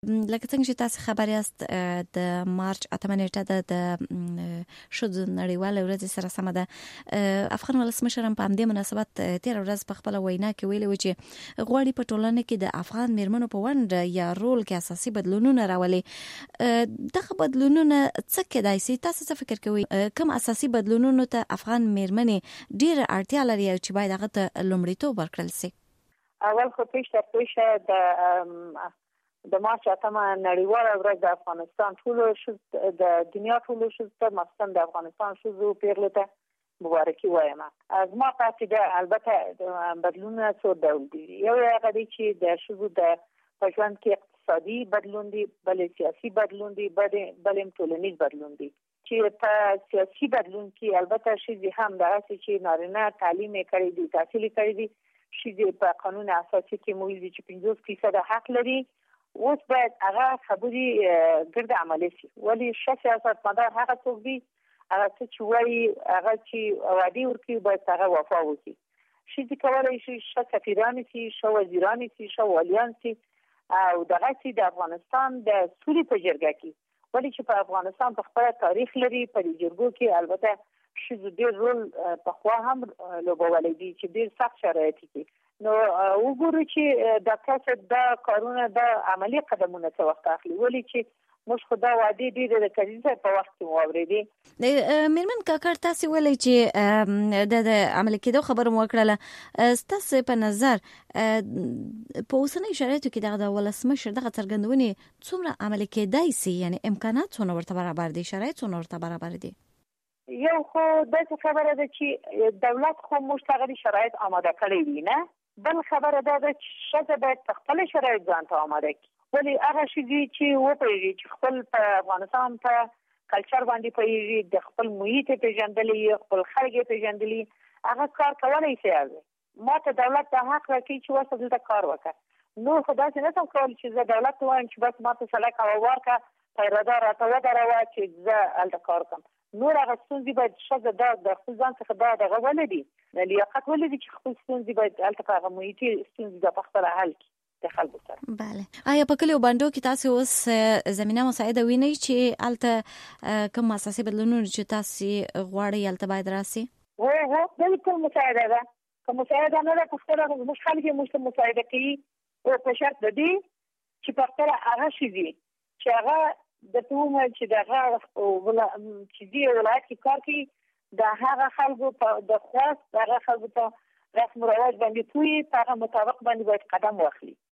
لکه څنګه چې تاسو خبر یاست د مارچ 8 نیټه د ښځو نړیواله ورځ سره سم ده. افغان ولسمشر هم په همدې مناسبت تیر ورځ په خپل وینا کې ویلي و چې غواړي په ټولنه کې د افغان میرمنو په ونډه یا رول کې اساسي بدلونونه راولي. دغه بدلونونه څه کېدای شي؟ تاسو څه فکر کوئ؟ کوم اساسي بدلونونو ته افغان میرمنې ډېره اړتیا لري او چې باید هغه ته لومړیتوب ورکړل شي؟ اول خو پیشه د مارچ 8 نړیواله ورځ د افغانستان ټولو د دنیا ټولو ته مخصوصا د افغانستان ښځو پیغلو ته مبارکي وایم. زما په عقیده البته بدلونونه څو ډول دي. یو هغه دی چې د ښځو د ژوند کې اقتصادي بدلون دی، بل سیاسي بدلون دی، بل ټولنیز بدلون دی. چې په سیاسي بدلون کې البته ښځې هم داسې چې نارینه تعلیم کړی دی، تحصیل کړی دی، ښځې په قانون اساسي کې موږ چې 50% حق لري. اوس باید هغه خبرې ګرد عملي شي. ولی ښه سیاستمدار هغه څوک دی هغه چې وایي هغه چې وعده ورکوي باید هغه وفا وکړي. ښځې کولی شي ښه سفیرانې شي، ښه وزیرانې شي، ښه والیان شي او دغسې د افغانستان د سولې په جرګه کې. ولی چې په افغانستان په خپل تاریخ لري، په دې جرګو کې البته ښځو ډېر رول پخوا هم لوبولی دی چې ډېر سخت شرایط کې. نو وګورو چې د تاسو د کارونه د عملی قدمونه څه وخت اخلي. ولی چې موږ خدا وعده دي د کریزه په وخت کې واورېدي. میرمن کاکړ تاسو ولې چې د عمل کېدو خبره مو وکړه، تاسو په نظر په اوسنۍ شرایطو کې د ولسمشر دغه څرګندونې څومره عمل کېدای شي؟ یعنی امکانات څونه ورته برابر دي، شرایط څونه ورته برابر دي؟ یو خو دغه خبره ده چې دولت خو مشتغلي شرایط آماده کړی دي نه. بل خبره ده چې ښځه باید خپل شرایط ځان ته آماده کړي. ولی هغه ښځې چې وپوهېږي چې خپل په افغانستان په کلچر باندې پوهېږي، د خپل محیط یې پېژندلی، خپل خلک یې پېژندلی، هغه کار کولی شي. ما ته دولت ته حق راکوي چې واسه دلته کار وکړه. نور خو داسې نه شم کولی چې زه دولت ته وایم چې بس ما ته سړک هوا ورکړه، پیراده راته ودروه چې زه هلته کار وکړم. نور هغه ستونزې باید ښځه د خپل ځان څخه دغه ولري، لیاقت ولري چې خپل ستونزې باید هلته په هغه محیطي ستونزې د پخپله حل کړي د خلکو سره. بله. آیا په کلیو بانډو کې تاسو اوس زمینه مساعده وینئ چې هلته کوم اساسي بدلونونه چې تاسو غواړئ هلته باید راسي؟ هو بلکل مساعده ده. که مساعده نه ده پخپله زموږ خلک یې موږ ته مساعده کوي او په شرط د دې چې پخپله هغه ښځې چې هغه د تومه چې دغه چې دې ولایت کې کار کوي د هغه خلکو په د خاص هغه خلکو ته رسم و رواج باندې پوهې، په هغه مطابق باندې باید قدم واخلي.